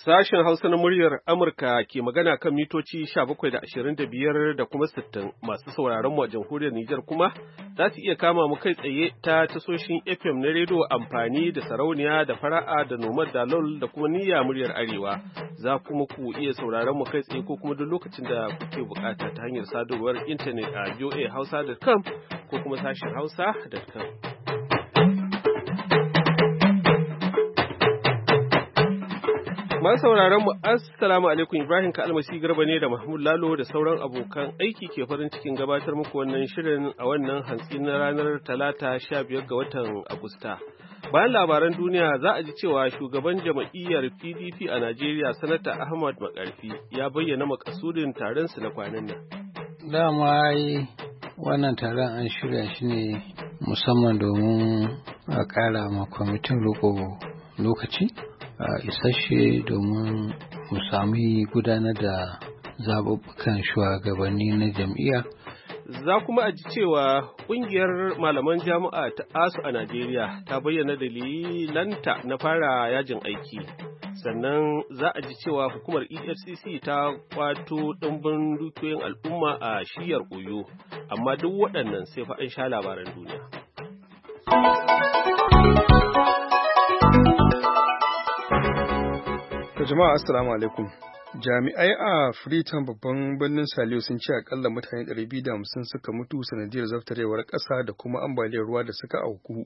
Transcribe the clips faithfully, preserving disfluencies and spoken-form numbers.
Sashen Hausa na muryar Amurka ke magana kan mitoci sha bakwai da ashirin da biyar da kuma sittin. Masu sauraron mu a jamhuriyar Nijar kuma za su iya kama mu kai tsaye ta tasoshin F M na rediyo amfani da sarauniya da fara'a da nomad da lol da kuma niyya muryar Arewa. Za kuma ku iya sauraron mu kai tsaye ko kuma duk lokacin da kuke bukata ta hanyar sadarwar intanet a v o a hausa dot com ko kuma sashen hausa dot com. Masu sauraron mu assalamu alaikum, Ibrahim Kalmasi Garba ne da Mahmud Lalo da sauran abokan aiki ke farin cikin gabatar muku wannan shirin a wannan hantsi na ranar Talata sha biyar ga watan Agusta. Bayan labaran duniya za a ji cewa shugaban jam'iyyar P D P a Najeriya Sanata Ahmad Makarfi ya bayyana makasudin taron su na kwanan nan. Dama ai wannan taron an shirya shi ne musamman domin a ƙara ma kwamitin roƙo lokaci a isasshe domin mu sami gudanar da zaɓuɓɓukan shugabanni na jam'iyya. Za kuma a ji cewa ƙungiyar malaman jami'a ta ASU a Najeriya ta bayyana dalilanta na fara yajin aiki. Sannan za a ji cewa hukumar E F C C ta kwato ɗumbin dukiyoyin al'umma a shiyar Oyo. Amma duk waɗannan sai fa an sha labaran duniya. Jama'a assalamu alaikum. Jami'ai a Freetown babban birnin Saliyo sun ce akalla mutane ɗari biyu da hamsin suka mutu sanadiyar zaftarewar ƙasa da kuma ambaliyar ruwa da suka auku.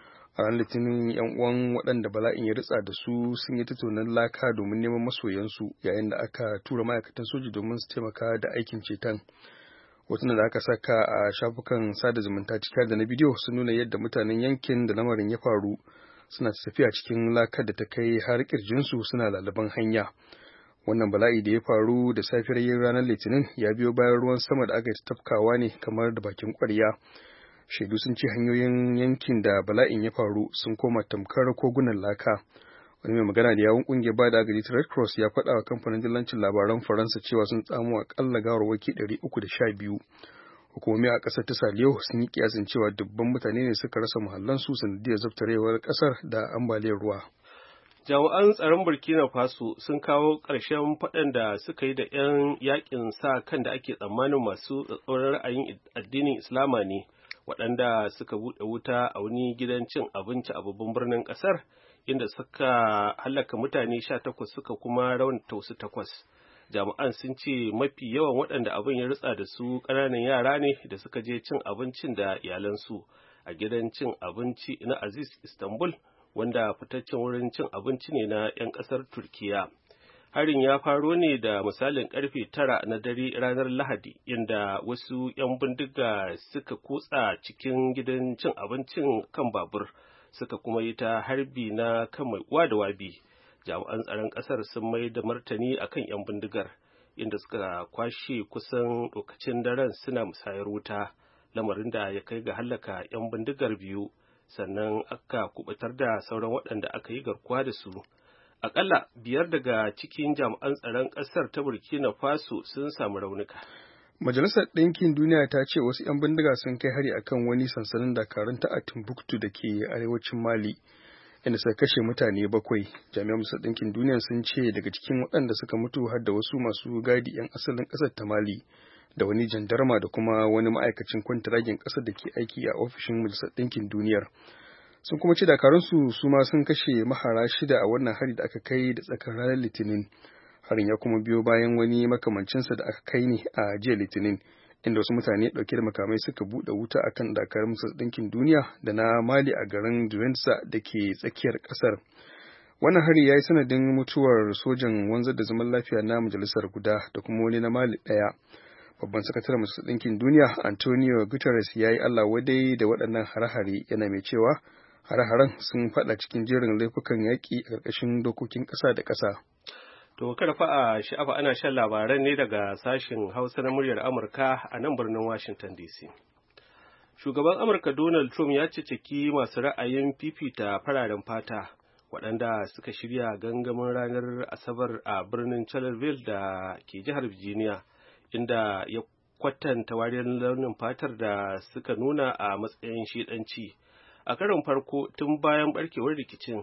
A ran Litinin yan uwan waɗanda bala'in ya ritsa da su sun yi tattaunan laka domin neman masoyansu yayin da aka tura ma'aikatan soji domin su taimaka da aikin ceton. Hotunan da aka saka a shafukan sada zumunta cika da na bidiyo sun nuna yadda mutanen yankin da lamarin ya faru suna tafiya cikin lakar da ta kai har kirjinsu suna lalaban hanya. Wannan bala'i da ya faru da safiyar yin ranar Litinin ya biyo bayan ruwan sama da aka yi tafkawa ne kamar da bakin ƙwarya. Shaidu sun ce hanyoyin yankin da bala'in ya faru sun koma tamkar kogunan laka. Wani mai magana da yawun ƙungiyar bada agaji ta Red Cross ya faɗa wa kamfanin dillancin labaran Faransa cewa sun tsamo akalla gawarwaki ɗari uku da sha biyu. Hukumomi a ƙasar ta Saliyo sun yi kiyasin cewa dubban mutane ne suka rasa muhallansu sanadiyar zaftarewar ƙasar da ambaliyar ruwa. Jami'an tsaron Burkina Faso sun kawo ƙarshen faɗan da suka yi da 'yan yakin sa kan da ake tsammanin masu tsatsauran ra'ayin addinin Islama ne, waɗanda suka buɗe wuta a wani gidan cin abinci a babban birnin ƙasar, inda suka hallaka mutane sha takwas suka kuma raunata wasu takwas. Jami'an sun ce mafi yawan waɗanda abin ya ritsa da su ƙananan yara ne da suka je cin abincin da iyalansu a gidan cin abinci na Aziz Istanbul, wanda fitaccen wurin cin abinci ne na 'yan ƙasar Turkiya. Harin ya faro ne da misalin ƙarfe tara na dare ranar Lahadi, inda wasu 'yan bindiga suka kutsa cikin gidan cin abincin kan babur, suka kuma yi ta harbi na kan mai uwa da wabi. Jami'an tsaron ƙasar sun mai da martani akan 'yan bindigar, inda suka kwashe kusan lokacin daren suna musayar wuta, lamarin da ya kai ga hallaka 'yan bindigar biyu, sannan aka kubutar da sauran waɗanda aka yi garkuwa da su. Aƙalla biyar daga cikin jami'an tsaron ƙasar ta Burkina Faso sun samu raunuka. Majalisar Ɗinkin Duniya ta ce wasu 'yan bindiga sun kai hari akan wani sansanin dakarun ta a Timbuktu da ke arewacin Mali, inda suka kashe mutane bakwai. Jami'an Majalisar Ɗinkin Duniya sun ce daga cikin waɗanda suka mutu har da wasu masu gadi 'yan asalin ƙasar ta Mali, da wani jandarma da kuma wani ma'aikacin kwantiragin ƙasar da ke aiki a ofishin Majalisar Ɗinkin Duniyar. Sun kuma ce dakarunsu su ma sun kashe mahara shida a wannan hari da aka kai da tsakar ranar Litinin. Harin ya kuma biyo bayan wani makamancinsa da aka kai ne a jiya Litinin, inda wasu mutane ɗauke da makamai suka buɗe wuta akan dakarun Majalisar Ɗinkin Duniya da na Mali a garin Duensa da ke tsakiyar ƙasar. Wannan hari ya yi sanadin mutuwar sojan wanzar da zaman lafiya na majalisar guda da kuma wani na Mali ɗaya. Babban sakataren Majalisar Ɗinkin Duniya Antonio Guterres ya yi Allah wadai da waɗannan hare-hare, yana mai cewa hare-haren sun faɗa cikin jerin laifukan yaƙi a ƙarƙashin dokokin ƙasa da ƙasa. To kada fa a sha'afa, ana shan labaran ne daga sashen Hausa na muryar Amurka a nan birnin Washington D C. Shugaban Amurka Donald Trump ya ciciki masu ra'ayin fifita fararen fata waɗanda suka shirya gangamin ranar Asabar a birnin Charlottesville da ke jihar Virginia, inda ya kwatanta wariyar launin fatar da suka nuna a matsayin shiɗanci. A karon farko tun bayan barkewar rikicin,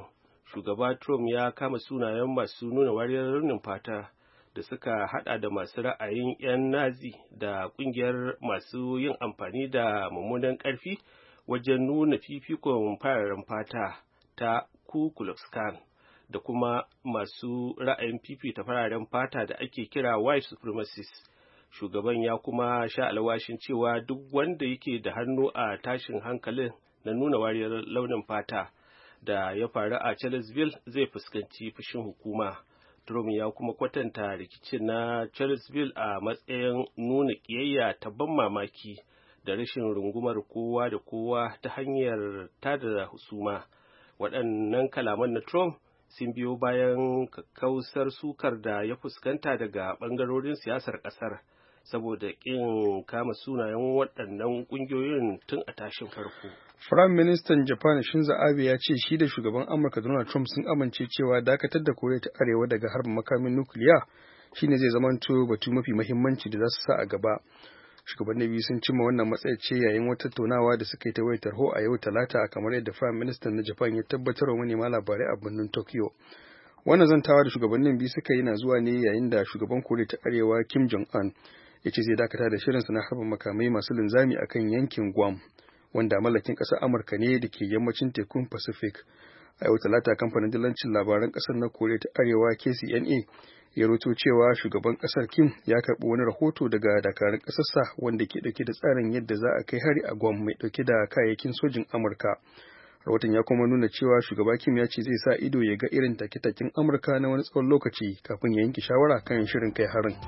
shugaba Trump ya kama sunayen masu nuna wariyar launin fata da suka hada da masu ra'ayin 'yan Nazi da kungiyar masu yin amfani da mummunan karfi wajen nuna fifikon fararen fata ta Ku Klux Klan da kuma masu ra'ayin fifita fararen fata da ake kira white supremacists. Shugaban ya kuma sha alwashin cewa duk wanda yake da hannu a tashin hankalin na nuna wariyar launin fata da ya faru a Charlottesville zai fuskanci fushin hukuma. Trump ya kuma kwatanta rikicin na Charlottesville a matsayin nuna ƙiyayya ta ban mamaki da rashin rungumar kowa da kowa ta hanyar tada husuma. Waɗannan kalaman na Trump sun biyo bayan kausar sukar da ya fuskanta daga ɓangarorin siyasar ƙasar saboda ƙin kama sunayen waɗannan ƙungiyoyin tun a tashin farko. Firayim Ministan Japan Shinzo Abe ya ce shi da shugaban Amurka Donald Trump sun amince cewa dakatar da Koriya ta Arewa daga harbin makamin nukiliya shine zai zamanto batu mafi muhimmanci da za su sa a gaba. Shugabanni biyu sun cimma wannan matsayar ce yayin wata tattaunawa da suka yi ta wayar tarho a yau Talata kamar yadda Firayim Ministan na Japan ya tabbatar wa manema labarai a birnin Tokyo. Wannan zantawa da shugabannin biyu suka yi na zuwa ne yayin da shugaban Koriya ta Arewa Kim Jong-un ya ce zai dakata da shirinsa na harbin makamai masu linzami akan yankin Guam, wanda mallakin ƙasar Amurka ne da ke yammacin tekun Pacific. A yau Talata kamfanin dillancin labaran ƙasar na Koriya ta Arewa K C N A ya roto cewa shugaban ƙasar Kim ya karɓi wani rahoto daga dakarun ƙasarsa wanda ke ɗauke da tsarin yadda za a kai hari a Guam mai ɗauke da kayayyakin sojin Amurka. Rahoton ya kuma nuna cewa shugaba Kim ya ce zai sa ido ya ga irin take-taken Amurka na wani tsawon lokaci kafin ya yanke shawara kan shirin kai harin.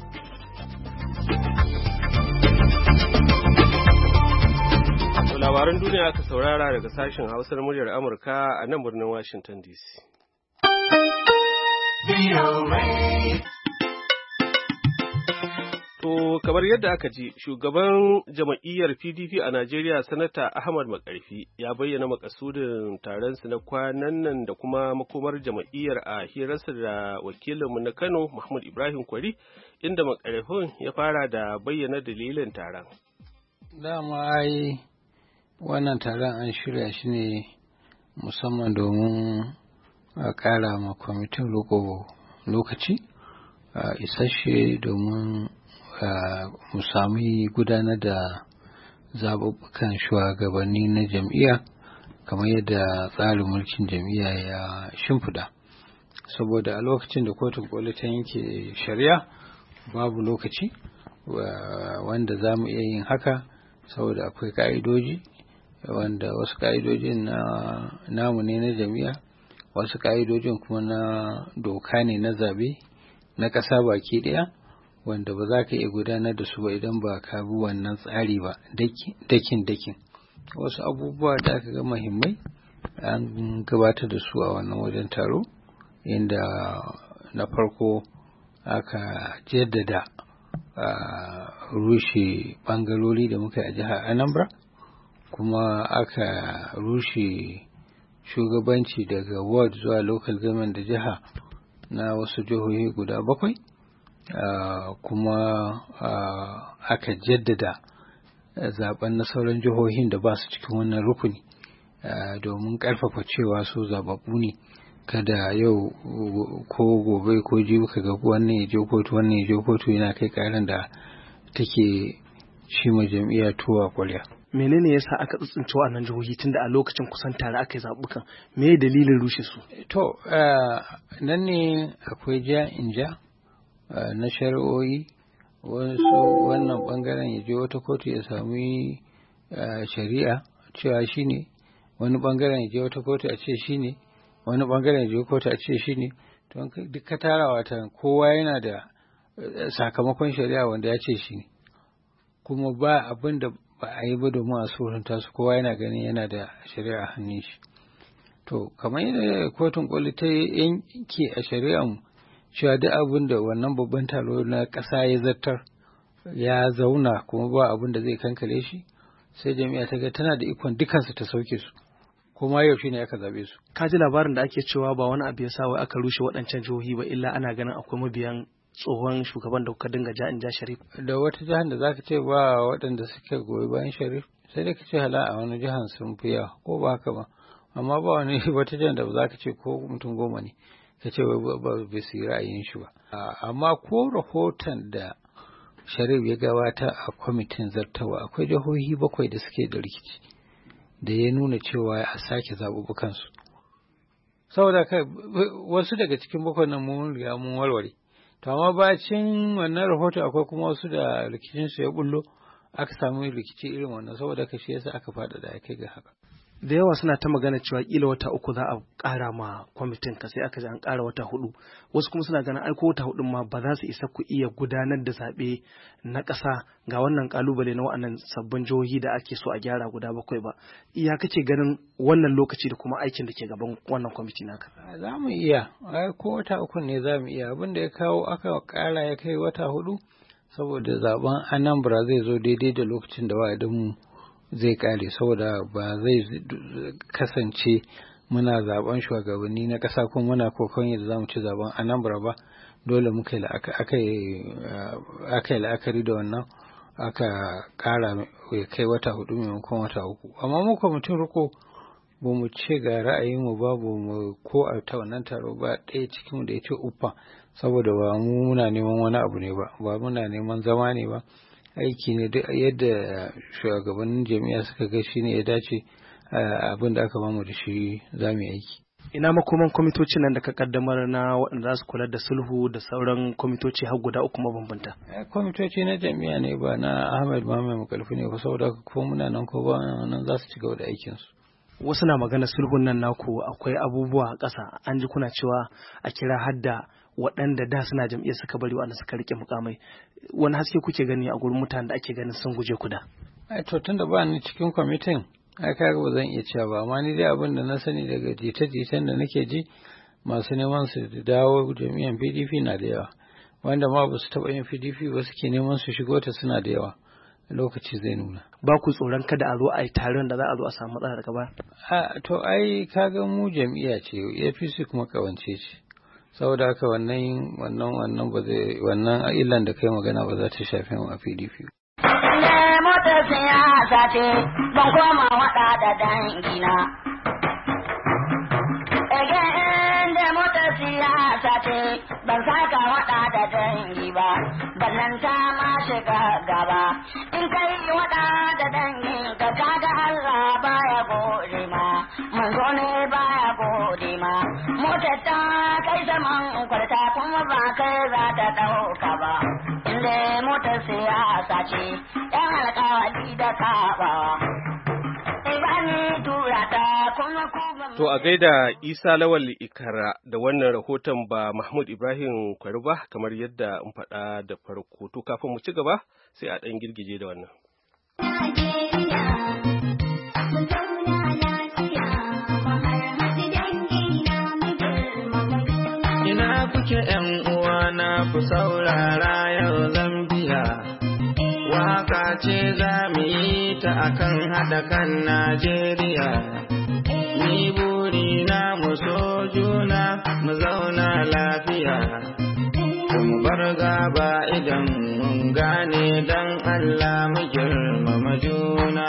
Labaran duniya aka saurara daga sashen Hausar muryar Amurka a nan birnin Washington D C. To, kamar yadda aka ji, shugaban jam'iyyar P D P a Najeriya, Sanata Ahmad Makarfi, ya bayyana makasudin taronsu na kwanan nan da kuma makomar jam'iyyar a hirarsa da wakilinmu na Kano, Mahmud Ibrahim Kwari, inda Makarfin ya fara da bayyana dalilin taron. Dama ai wannan taron an shirya shi ne musamman domin a ƙara ma kwamitin roƙo lokaci a isasshe domin mu sami gudanar da zaɓuɓɓukan shugabanni na jam'iyya kamar yadda tsarin mulkin jam'iyya ya shimfiɗa. Saboda a lokacin da kotun koli ta yanke shari'a babu lokaci wanda za mu iya yin haka saboda akwai ƙa'idoji wanda wasu ƙa'idojin na namu ne na jami'a, wasu ƙa'idojin kuma na doka ne na zabe na ƙasa baki ɗaya wanda ba za ka iya gudanar da su ba idan ba ka bi wannan tsari ba dakin dakin. Wasu abubuwa da aka ga muhimmai an gabatar da su a wannan wajen taro, inda na farko aka jaddada rushe bangarori da muka yi a jihar Anambra, kuma aka rushe shugabanci daga ward zuwa local government da jiha na wasu jihohi guda bakwai, uh, kuma uh, aka jaddada zaben na sauran jihohin da ba su cikin wannan rukuni uh, domin karfafa cewa su zababbu ne, kada yau ko gobe ko jibi kaga wannan ya je kotu wannan ya je kotu yana kai karan da take shi ma jam'iyya tuwa kwarya. Menene yasa aka tsuntsunce wannan jihohi tunda a lokacin kusan tare aka yi zabukan? Me dalilin rushe su? To nan ne akwai ja in ja na shari'o'i, wasu wannan bangaren ya je wata kotu ya sami shari'a cewa shine, wani bangaren ya je wata kotu a ce shine, wani bangaren ya je kotu a ce shine. To duk ka tarawa ta kowa yana da sakamakon shari'a wanda ya ce shine, kuma ba abin da ba a yi ba domin a surunta su, kowa yana ganin yana da shari'a hannun shi. To kamar yadda kotun koli ta yanke a shari'a mu cewa duk abin da wannan babban taro na ƙasa ya zartar ya zauna kuma ba abin da zai kankare shi, sai jami'a ta ga tana da ikon dukansu ta sauke su, kuma yau shine aka zabe su. Ka ji labarin da ake cewa ba wani abu ya sa wai aka rushe waɗancan jihohi ba, illa ana ganin akwai mabiyan tsohon shugaban da kuka dinga ja in ja Sharif. Da wata jihar da zaka ce ba waɗanda suke goyi bayan Sharif, sai dai ka ce hala a wani jihar sun fi yawa, ko ba haka ba. amma ba wani wata jan da za ka ce ko mutum goma ne ka ce ba bai su yi ra'ayin shi ba. Amma ko rahoton da Sharif ya gabata a kwamitin zartawa akwai jihohi bakwai da suke da rikici da ya nuna cewa a sake zaɓuɓɓukansu. Saboda kai wasu daga cikin bakwai nan mun riga mun warware. To amma bacin wannan rahoto akwai kuma wasu da rikicinsu ya bullo aka samu rikici irin wannan, saboda ka shi yasa aka faɗa da kai ga haka. Da yawa suna ta magana cewa kila wata uku za a ƙara ma kwamitin ka sai aka ji an ƙara wata hudu, wasu kuma suna ganin aiko wata hudun ma ba za su isa ku iya gudanar da zaɓe na ƙasa ga wannan ƙalubale na wa'annan sabbin jihohi da ake so a gyara guda bakwai ba. Iya kake ganin wannan lokaci da kuma aikin da ke gaban wannan kwamiti naka? Za mu iya, ko wata uku ne za mu iya. Abin da ya kawo aka ƙara ya kai wata hudu saboda zaben Anambra zai zo daidai da lokacin da wa'adinmu zai kare, saboda ba zai kasance muna zaben shugabanni na ƙasa kuma muna kokon yadda za mu ci zaben Anambra ba. Dole muka yi la'akari da wannan aka ƙara ya kai wata hudu maimakon wata uku. Amma mu kwamitin riko ba mu ce ga ra'ayinmu ba, ba mu ko a ta wannan taro ba ɗaya cikin da ya ce uffa, saboda ba mu muna neman wani abu ne ba, ba muna neman zama ne ba. Aiki ne duk yadda shugabannin jami'a suka ga shi ne ya dace abin da aka bamu da shi za mu yi aiki. Ina makoman kwamitocin nan da ka kaddamar na waɗanda za su kula da sulhu da sauran kwamitoci har guda uku mabambanta? Kwamitoci na jami'a ne ba na Ahmed Muhammad Makarfi ne ba, saboda ko muna nan ko ba nan za su ci gaba da aikinsu. Wasu na magana sulhun nan naku akwai abubuwa a ƙasa, an ji kuna cewa a kira hadda waɗanda da suna jam'iyyar suka bari waɗanda suka rike mukamai. Wani haske kuke gani a gurin mutanen da ake ganin sun guje ku da? Ai to tunda ba ni cikin kwamitin ai kaga ba zan iya cewa ba, amma ni dai abin da na sani daga jita-jitan da nake ji masu neman su dawo jam'iyyar P D P na da yawa, wanda ma ba su taɓa yin P D P ba suke neman su shigo ta suna da yawa. Lokaci zai nuna. Ba ku tsoron kada a zo a yi taron da za a zo a samu matsala daga baya? A to ai kaga mu jam'iyya ce, A P C kuma kawance ce. Saboda haka wannan wannan wannan ba zai wannan illan da kai magana ba za ta shafe mu a P D P. Ne mota siyasa ce ban koma wada da dangina. Ege da mota siyasa ce ban saka wada da dangi ba, ballan ta ma shiga gaba. In kai wada da dangi ka kaga Allah baya gode ma, manzo ne baya gode ma. Motar ta kai zaman kwarta kuma ba kai za ta ɗauka ba, inda motar siyasa ce ‘yan alƙawari da kaɓawa. Ibani tura ta kuma kuma. To a gaida Isa Lawal Ikara da wannan rahoton ba Mahmud Ibrahim Kwari ba, kamar yadda in faɗa da farko. To kafin mu ci gaba sai a ɗan girgije da wannan. Ina kuke ‘yan uwana ku saurara yau Zambiya, waka ce za mu yi ta akan haɗa kan Najeriya. Ni buri na mu so juna mu zauna lafiya, mu bar gaba idan mun gane dan Allah mu girmama juna.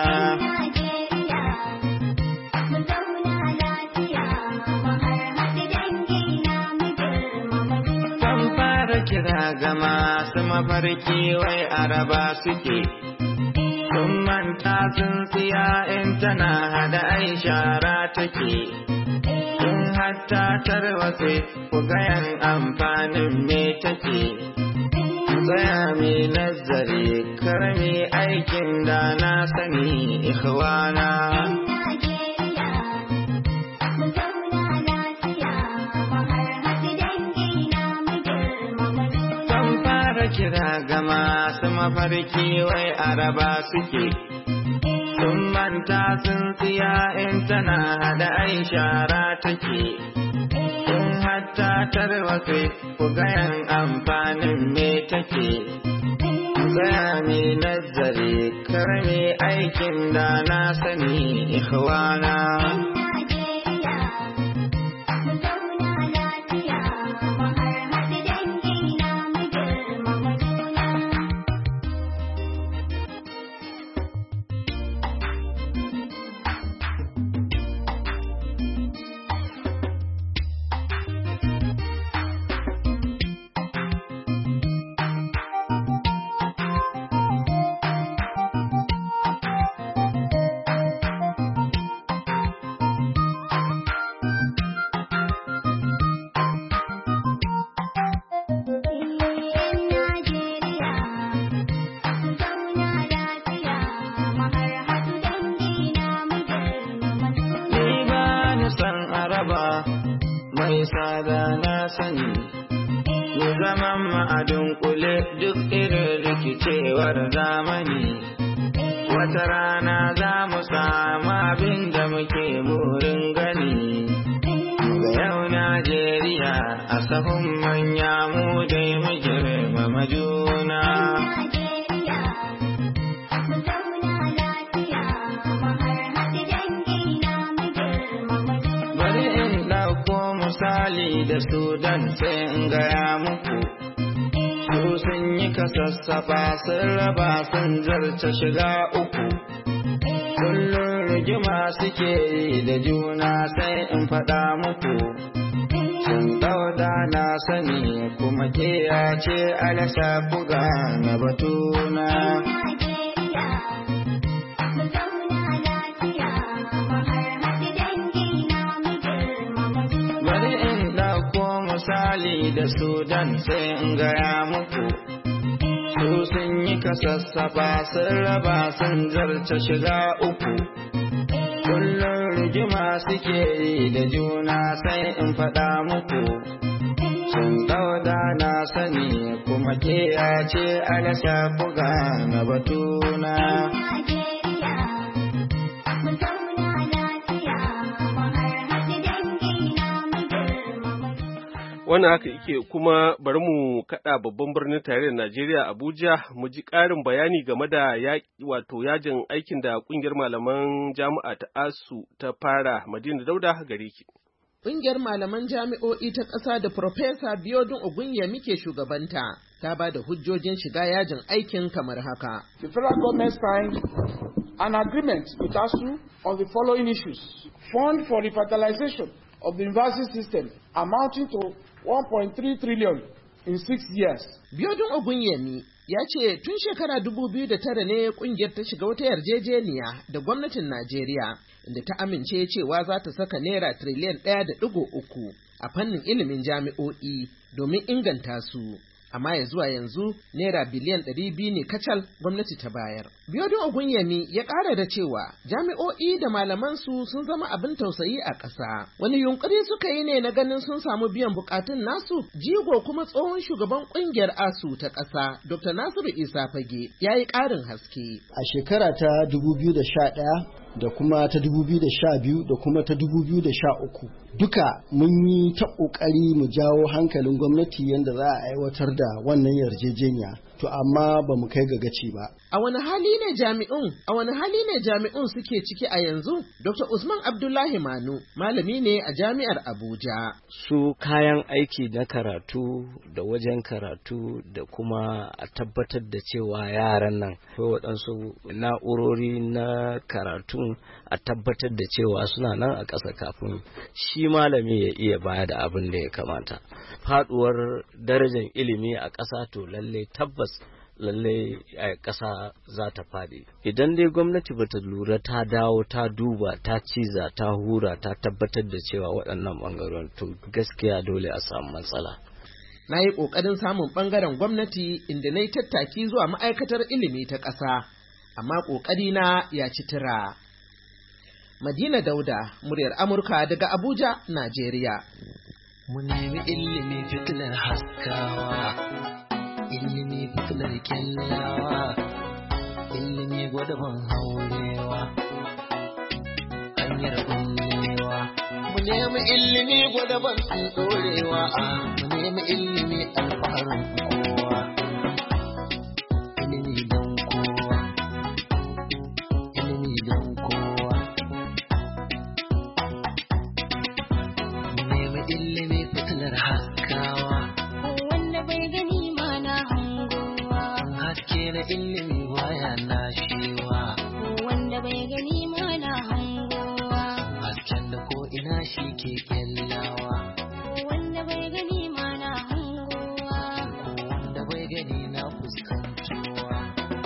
Kira ga masu mafarki wai araba suke, sun manta sun siya in tana hada ai shara take, sun hatta tarwatse ku gayan amfanin me take, tsaya mai nazari karmi aikin da na sani ikhwana. Kira ga masu mafarki wai araba suke, sun manta sun siya in tana hada ai shara take, sun hatta tarwatse ku gayan amfanin me take, tsaya mai nazari karmi aikin da na sani ikhwana. mai sada na sani mu zaman ma'adun kule duk irin rikicewar zamani wata rana za mu samu abin da muke burin gani ga yau Najeriya a sahun manya mu dai mu girmama juna. Misali da Sudan sai in gaya muku, su sun yi kasassafa sun raba sun zarce shiga uku. Kullum rigima suke yi da juna sai in faɗa muku, sun ɗauda na sani kuma ke ya ce alasa buga na batuna. Misali da Sudan sai in gaya muku, su sun yi kasassafa sun raba sun zarce shiga uku. Kullum rigima suke yi da juna sai in faɗa muku, sun ɗauda na sani kuma ke ya ce alasa buga na batuna. Wannan haka yake kuma bari mu kaɗa babban birnin tarayyar Najeriya Abuja mu ji ƙarin bayani game da wato yajin aikin da ƙungiyar malaman jami'a ta ASU ta fara. Madina Dauda gare ki. Ƙungiyar malaman jami'o'i ta ƙasa da Profesa Biodun Ogunyemi ke shugabanta ta ba da hujjojin shiga yajin aikin kamar haka. The federal government signed an agreement with ASU on the following issues. Fund for revitalization of the university system amounting to one point three trillion in six years. Biodun Ogunyemi ya ce tun shekara dubu biyu da tara ne kungiyar ta shiga wata yarjejeniya da gwamnatin Najeriya inda ta amince cewa za ta saka naira triliyan ɗaya da ɗigo uku a fannin ilimin jami'o'i domin inganta su. Amma ya zuwa yanzu naira biliyan ɗari biyu ne kacal gwamnati ta bayar. Biodun Ogunyemi ya ƙara da cewa jami'o'i da malamansu sun zama abin tausayi a ƙasa. Wani yunƙuri suka yi ne na ganin sun samu biyan buƙatun nasu. Jigo kuma tsohon shugaban ƙungiyar ASU ta ƙasa Doctor Nasiru Isa Fage ya yi ƙarin haske. A shekara ta dubu biyu da sha ɗaya da kuma ta dubu biyu da sha biyu da kuma ta dubu biyu da sha uku duka mun yi ta ƙoƙari mu jawo hankalin gwamnati yadda za a aiwatar da wannan yarjejeniya to amma ba mu kai ga gaci ba. A wani hali ne jami'un a wani hali ne jami'un suke ciki a yanzu? Doctor Usman Abdullahi Manu malami ne a jami'ar Abuja. Su kayan aiki na karatu da wajen karatu da kuma a tabbatar da cewa yaran nan akwai waɗansu na'urori na karatu a tabbatar da cewa suna nan a ƙasa kafin shi malami ya iya baya da abin da ya kamata. Faɗuwar darajar ilimi a ƙasa to lalle tabbas lalle a ƙasa za ta faɗi. Idan dai gwamnati bata lura ta dawo ta duba ta ciza ta hura ta tabbatar da cewa waɗannan ɓangaren to gaskiya dole a samu matsala. Na yi ƙoƙarin samun ɓangaren gwamnati inda na yi tattaki zuwa ma'aikatar ilimi ta ƙasa, amma ƙoƙarina ya ci tura. Madina Dauda, muryar Amurka daga Abuja, Najeriya. Mu nemi ilimi fitilar haskawa, ilimi fitilar kyallawa, ilimi gwadaban haurewa, hanyar bullewa. Mu nemi ilimi gwadaban ɗorewa, mu nemi ilimi alfaharin kowa, ilimi don kowa, ilimi don kowa. Mu nemi ilimi fitilar haskawa, wanda bai gani ma na hangowa. Haske na ilimi baya nashewa, wanda bai gani ma na hangowa. Hasken da ko ina shi ke kyallawa, wanda bai gani ma na hangowa. Wanda bai gani na fuskantowa.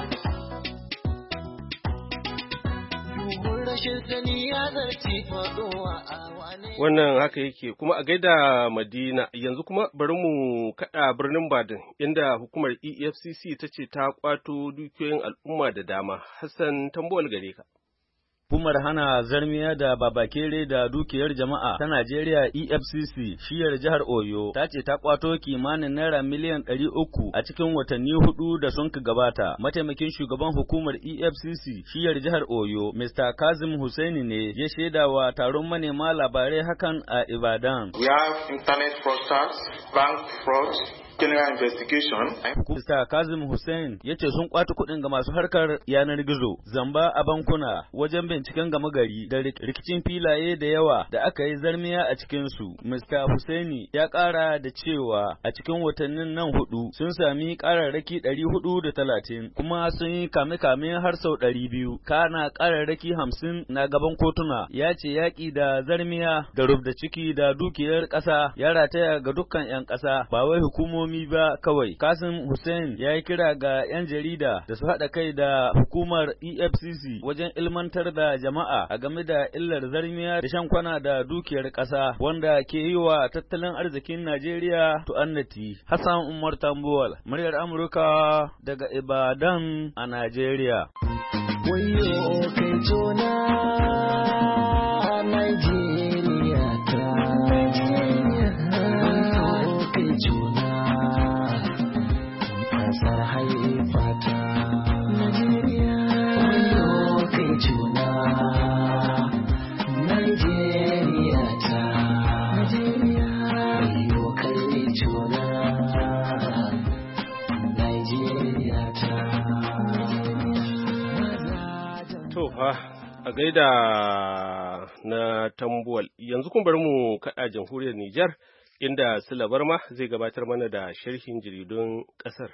Duhun rashin sani ya zarce faɗowa a wane. Wannan haka yake kuma a gaida Madina. Yanzu kuma bari mu kaɗa birnin Badin inda hukumar E F C C ta ce ta kwato dukiyoyin al'umma da dama. Hassan Tambol gare ka. Hukumar hana zarmiya da babakere da dukiyar jama'a ta Najeriya E F C C shiyar jihar Oyo ta ce ta kwato kimanin naira miliyan ɗari uku a cikin watanni hudu da sun gabata. Mataimakin shugaban hukumar E F C C shiyar jihar Oyo, Mister Kazim Hussaini ne ya shaida wa taron manema labarai hakan a Ibadan. We have internet fraudsters, bank fraud, general investigation. Mister Kazim Hussein ya ce sun kwato kuɗin ga masu harkar yanar gizo, zamba a bankuna, wajen binciken gama gari da rikicin filaye da yawa da aka yi zarmiya a cikinsu. Mister Hussaini ya ƙara da cewa a cikin watannin nan hudu sun sami ƙararraki ɗari hudu da talatin kuma sun yi kame-kame har sau ɗari biyu. Kana ƙararraki hamsin na gaban kotuna. Ya ce yaƙi da zarmiya da rubda ciki da dukiyar ƙasa ya rataya ga dukkan 'yan ƙasa ba wai hukumomi ba kawai. Kasim Hussein ya yi kira ga 'yan jarida da su haɗa kai da hukumar E F C C wajen ilmantar da jama'a a game da illar zarmiya da shan kwana da dukiyar ƙasa wanda ke yi wa tattalin arzikin Najeriya tu'annati. Hassan Umar Tambuwal, muryar Amurka daga Ibadan a Najeriya. Wayo kai jona Najeriya ta kai jona kasar haifata Najeriya. Wayo kai jona Najeriya ta wayo kai jona Najeriya ta. A gaida na Tambuwal, yanzu kun bari mu kaɗa jamhuriyar Nijar inda Sula Barma zai gabatar mana da sharhin jaridun ƙasar.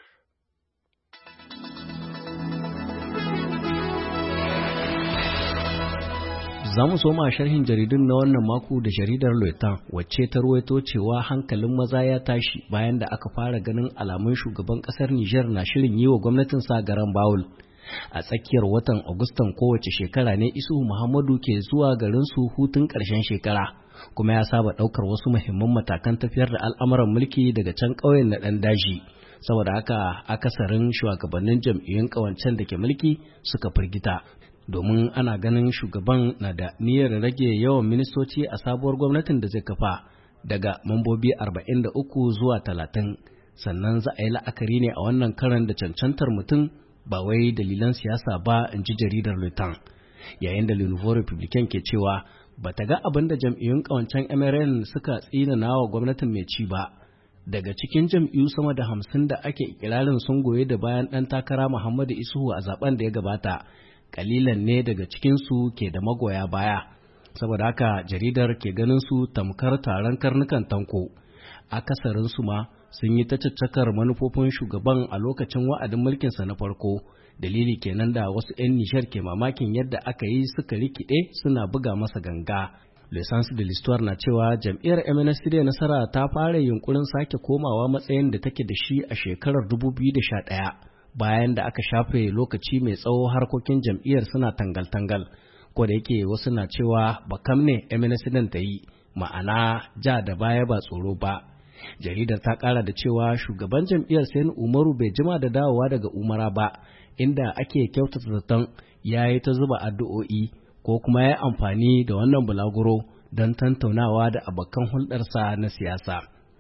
Za mu soma sharhin jaridun na wannan mako da jaridar Loitan wacce ta ruwaito cewa hankalin maza ya tashi bayan da aka fara ganin alamun shugaban ƙasar Nijar na shirin yi wa gwamnatinsa garan bawul. A tsakiyar watan Agustan kowace shekara ne Isuhu Muhammadu ke zuwa garin su hutun ƙarshen shekara, kuma ya saba ɗaukar wasu muhimman matakan tafiyar da al'amuran mulki daga can ƙauyen na ɗan daji. Saboda haka akasarin shugabannin jam'iyyun ƙawancen da ke mulki suka firgita, domin ana ganin shugaban na da niyyar rage yawan ministoci a sabuwar gwamnatin da zai kafa daga mambobi arba'in da uku zuwa talatin. Sannan za a yi la'akari ne a wannan karan da cancantar mutum ba wai dalilan siyasa ba, in ji jaridar Lutan. Yayin da Le Nouveau Republicain ke cewa ba ta ga abin da jam'iyyun ƙawancen M R N suka tsinana wa gwamnatin mai ci ba. Daga cikin jam'iyyu sama da hamsin da ake ikirarin sun goye da bayan ɗan takara Muhammadu Isuhu a zaben da ya gabata, kalilan ne daga cikinsu ke da magoya baya. Saboda haka jaridar ke ganin su tamkar taron karnukan tanko. Akasarinsu ma sun yi ta caccakar manufofin shugaban a lokacin wa'adin mulkinsa na farko. Dalili kenan da wasu 'yan Nijar ke mamakin yadda aka yi suka rikide suna buga masa ganga. L'Essence de l'Histoire na cewa jam'iyyar M N S D Nasara ta fara yunkurin sake komawa matsayin da take da shi a shekarar dubu biyu da sha ɗaya, bayan da aka shafe lokaci mai tsawo harkokin jam'iyyar suna tangal-tangal. Ko da yake wasu na cewa bakam ne M N S D ta yi, ma'ana ja da baya ba tsoro ba. Jaridar ta kara da cewa shugaban jam'iyyar Sani Umaru bai jima da dawowa daga Umara ba, inda ake kyautata zaton ya yi ta zuba addu'o'i ko kuma ya amfani da wannan bulaguro don tantaunawa da abokan hulɗarsa na siyasa.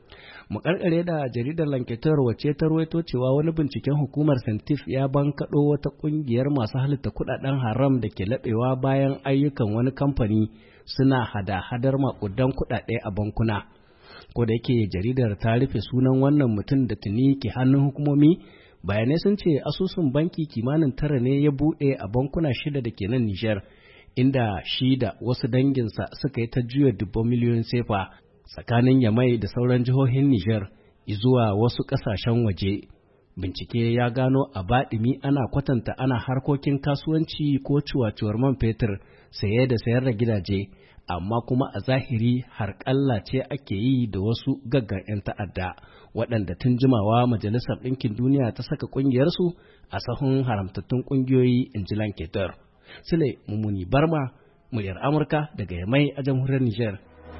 Mu karkare da jaridar Lanketer wacce ta ruwaito cewa wani binciken hukumar Sentif ya bankaɗo wata ƙungiyar masu halitta kuɗaɗen haram da ke laɓewa bayan ayyukan wani kamfani suna hada-hadar maƙudan kuɗaɗe a bankuna. Ko da yake jaridar ta rufe sunan wannan mutum da tuni ke hannun hukumomi, bayanai sun ce asusun banki kimanin tara ne ya buɗe a bankuna shida da ke nan Nijar, inda shi da wasu danginsa suka yi ta juya dubban miliyoyin sefa tsakanin Yamai da sauran jihohin Nijar zuwa wasu ƙasashen waje. Bincike ya gano a baɗimi ana kwatanta ana harkokin kasuwanci ko ciwaciwar man fetur, saye da sayar da gidaje, amma kuma a zahiri harƙalla ce ake yi da wasu gaggan 'yan ta'adda waɗanda tun jimawa Majalisar Ɗinkin Duniya ta saka ƙungiyarsu a sahun haramtattun ƙungiyoyi, in ji Lanketer. Sule Mumuni Barma, muryar Amurka daga Yamai a jamhuriyar Nijar.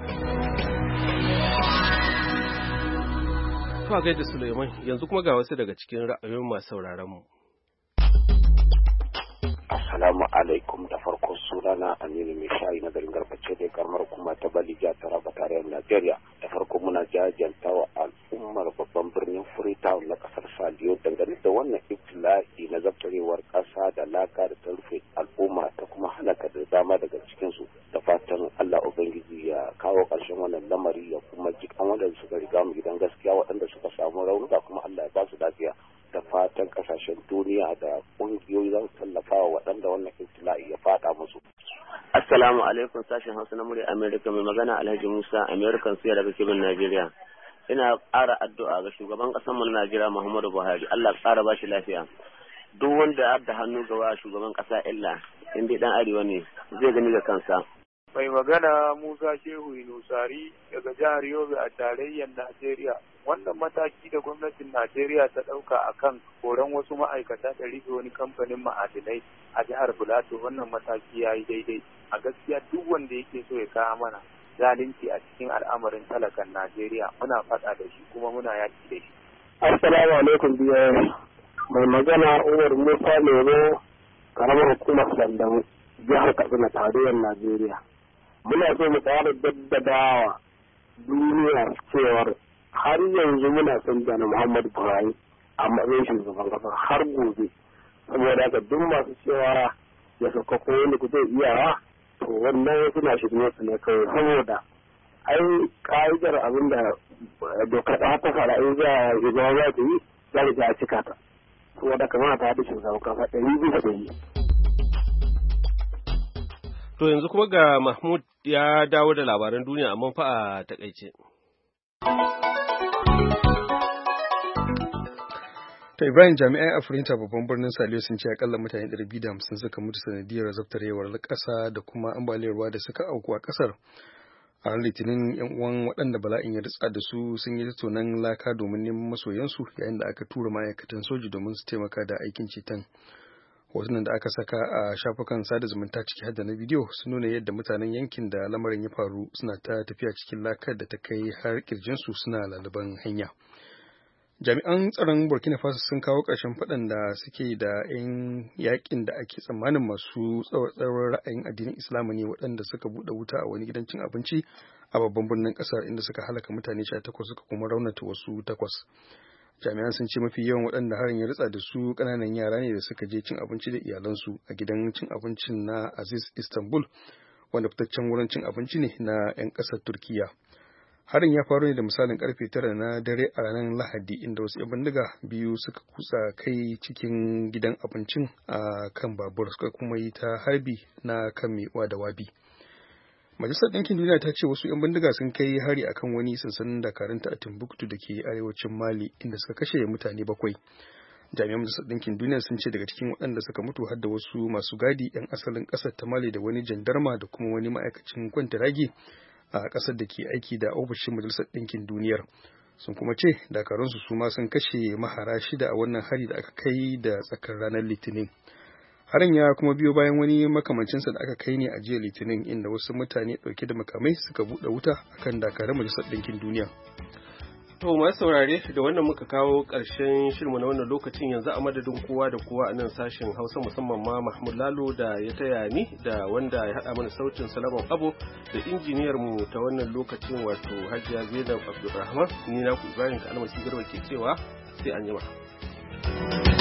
Kuma gaida Suleiman, yanzu kuma ga wasu daga cikin ra'ayoyin masu sauraron mu. Assalamu alaikum, da farko sunana Aminu Mai Shayi na garin Garbace da karamar kuma ta Balija ta Raba tarayyar Najeriya. Da farko muna jajanta wa al'ummar babban birnin Freetown na kasar Saliyo dangane da wannan ibtila'i na zabtarewar kasa da laka da ta rufe al'umma ta kuma halaka da dama daga cikinsu. Da fatan Allah Ubangiji ya kawo ƙarshen wannan lamari ya kuma jikan waɗanda suka riga mu gidan gaskiya waɗanda suka samu raunuka kuma Allah ya ba su lafiya. Da fatan kasashen duniya da ƙungiyoyi za su tallafa wa waɗanda wannan ibtila'i ya faɗa musu. Assalamu alaikum sashen Hausa na murya Amerika, mai magana Alhaji Musa American Suya daga Kebbi Najeriya. Ina ƙara addu'a ga shugaban ƙasar mu Najeriya Muhammadu Buhari, Allah ƙara ba shi lafiya. Duk wanda ya da hannu gaba shugaban ƙasa illa in dai dan arewa ne zai gani da kansa. Mai magana Musa Shehu Nusari daga jihar Yobe a tarayyar Najeriya. Wannan mataki da gwamnatin Najeriya ta ɗauka a kan koran wasu ma'aikata da rufe wani kamfanin ma'adinai a jihar Filato, wannan mataki ya yi daidai. A gaskiya duk wanda yake so ya kawo mana zalunci a cikin al'amarin talakan Najeriya muna faɗa da shi kuma muna yaki da shi. Assalamu alaikum biyar. Mai magana Umar Musa Lero, karamar hukumar Sandamu, jihar Katsina, tarayyar Najeriya. Muna so mu ƙara daddadawa duniya cewar har yanzu muna son jana Muhammadu Buhari a matsayin shugaban kasa har gobe, saboda haka duk masu cewa ya sauka ko wanda ku zai iyawa to wannan suna shirye su ne kawai, saboda ai ka'idar abin da dokar ta ta fara in za a yi za ta yi za ta a cika ta, saboda kamar ta haɗa shugaban kasa ɗari bisa ɗari. To yanzu kuma ga Mahmud ya dawo da labaran duniya amma fa a takaice. Ta Ibrahim, jami'ai a Firinta babban birnin Saliyo sun ce akalla mutane ɗari biyu da hamsin suka mutu sanadiyar zabtarewar ƙasa da kuma ambaliyar ruwa da suka auku a ƙasar. A ran Litinin, yan uwan waɗanda bala'in ya ritsa da su sun yi tonon laka domin neman masoyansu yayin da aka tura ma'aikatan soji domin su taimaka da aikin ceton. Hotunan da aka saka a shafukan sada zumunta ciki har da na bidiyo sun nuna yadda mutanen yankin da lamarin ya faru suna ta tafiya cikin lakar da ta kai har kirjinsu suna laliban hanya. Jami'an tsaron Burkina Faso sun kawo ƙarshen faɗan da suke da 'yan yakin da ake tsammanin masu tsawon ra'ayin addinin Islama ne waɗanda suka buɗe wuta a wani gidan cin abinci a babban birnin ƙasar inda suka halaka mutane sha takwas suka kuma raunata wasu takwas. Jami'an sun ce mafi yawan waɗanda harin ya ritsa da su ƙananan yara ne da suka je cin abinci da iyalansu a gidan cin abincin na Aziz Istanbul, wanda fitaccen wurin cin abinci ne na 'yan ƙasar Turkiya. Harin ya faru ne da misalin karfe tara na dare a ranar Lahadi, inda wasu 'yan bindiga biyu suka kutsa kai cikin gidan abincin a kan babur suka kuma yi ta harbi na kan mewa da wabi. Majalisar Ɗinkin Duniya ta ce wasu 'yan bindiga sun kai hari akan wani sansanin dakarunta a Timbuktu da ke arewacin Mali, inda suka kashe mutane bakwai. Jami'an Majalisar Ɗinkin Duniya sun ce daga cikin waɗanda suka mutu har da wasu masu gadi 'yan asalin ƙasar ta Mali da wani jandarma da kuma wani ma'aikacin kwantiragi a ƙasar da ke aiki da ofishin Majalisar Ɗinkin Duniyar. Sun kuma ce dakarunsu su ma sun kashe mahara shida a wannan hari da aka kai da tsakar ranar Litinin. Harin ya kuma biyo bayan wani makamancinsa da aka kai ne a jiya Litinin, inda wasu mutane ɗauke da makamai suka buɗe wuta akan dakarun Majalisar Ɗinkin Duniya. To masu saurare, da wannan muka kawo ƙarshen shirmu na wannan lokacin. Yanzu a madadin kowa da kowa a nan sashen Hausa, musamman ma Mahmud Lalo da ya taya ni da wanda ya haɗa mana sautin Salaman Abu da injiniyar mu ta wannan lokacin wato Hajiya Zainab Abdulrahman, ni na ku Ibrahim Kalmasi Garba ke cewa sai an jima.